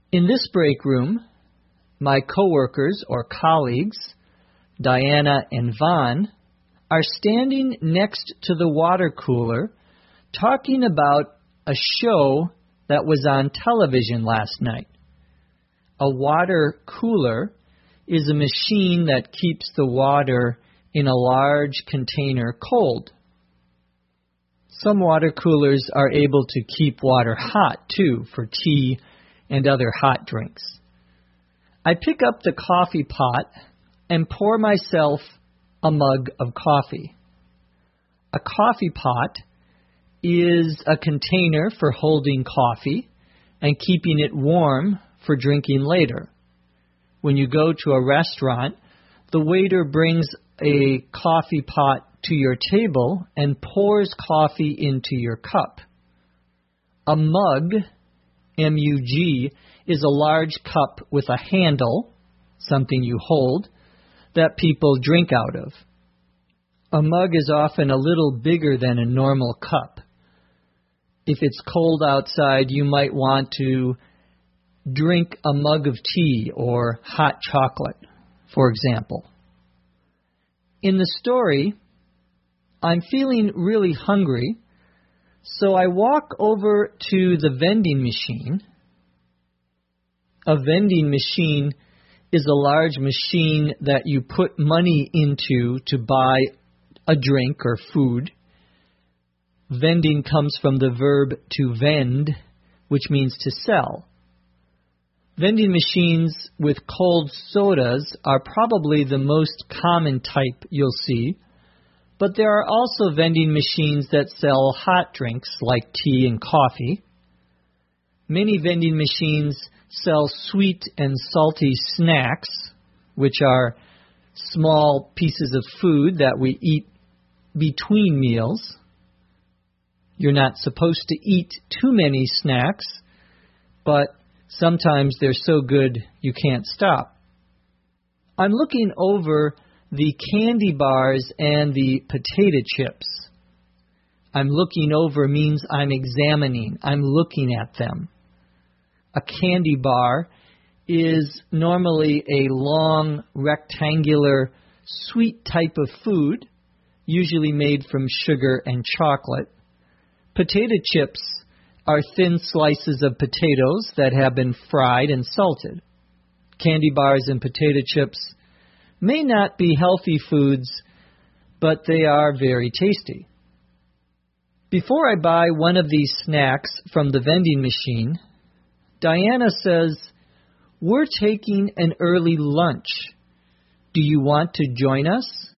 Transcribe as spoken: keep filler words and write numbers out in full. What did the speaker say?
In this break room, my coworkers or colleagues, Diana and Vaughn, are standing next to the water cooler talking about a show that was on television last night. A water cooler is a machine that keeps the water in a large container cold. Some water coolers are able to keep water hot, too, for tea and other hot drinks. I pick up the coffee pot and pour myself a mug of coffee. A coffee pot is a container for holding coffee and keeping it warm for drinking later. When you go to a restaurant, the waiter brings a coffee pot to your table and pours coffee into your cup. A mug, M U G, is a large cup with a handle, something you hold, that people drink out of. A mug is often a little bigger than a normal cup. If it's cold outside, you might want to drink a mug of tea or hot chocolate, for example. In the story, I'm feeling really hungry, so I walk over to the vending machine. A vending machine is a large machine that you put money into to buy a drink or food. Vending comes from the verb to vend, which means to sell. Vending machines with cold sodas are probably the most common type you'll see, but there are also vending machines that sell hot drinks like tea and coffee. Many vending machines sell sweet and salty snacks, which are small pieces of food that we eat between meals. You're not supposed to eat too many snacks, but sometimes they're so good you can't stop. I'm looking over the candy bars and the potato chips. I'm looking over means I'm examining. I'm looking at them. A candy bar is normally a long, rectangular, sweet type of food, usually made from sugar and chocolate. Potato chips are thin slices of potatoes that have been fried and salted. Candy bars and potato chips may not be healthy foods, but they are very tasty. Before I buy one of these snacks from the vending machine, Diana says, "We're taking an early lunch. Do you want to join us?"